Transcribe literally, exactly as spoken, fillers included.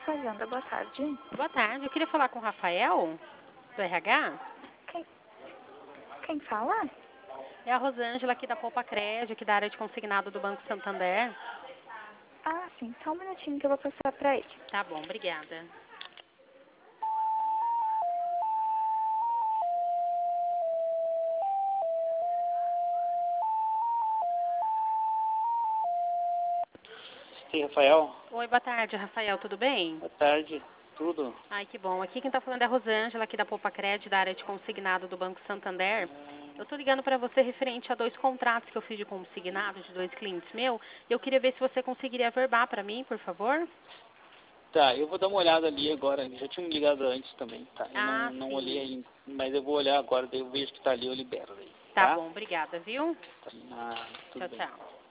Fazenda, boa tarde. Boa tarde, eu queria falar com o Rafael, do R H. Quem, quem fala? É a Rosângela aqui da Poupa Crédito, aqui da área de consignado do Banco Santander. Ah, sim, só um minutinho que eu vou passar pra ele. Tá bom, obrigada. Sim, Rafael. Oi, boa tarde, Rafael, tudo bem? Boa tarde. Tudo? Ai, que bom. Aqui quem tá falando é a Rosângela, aqui da Poupa Crédito, da área de consignado do Banco Santander. Eu tô ligando para você referente a dois contratos que eu fiz de consignado de dois clientes meu. Eu queria ver se você conseguiria averbar para mim, por favor. Tá, eu vou dar uma olhada ali agora. Já tinha me ligado antes também, tá? Eu Ah, não, não sim. olhei ainda, mas eu vou olhar agora, daí eu vejo que tá ali, eu libero daí, Tá tá? bom, obrigada, viu? Ah, tudo Tchau, bem. tchau.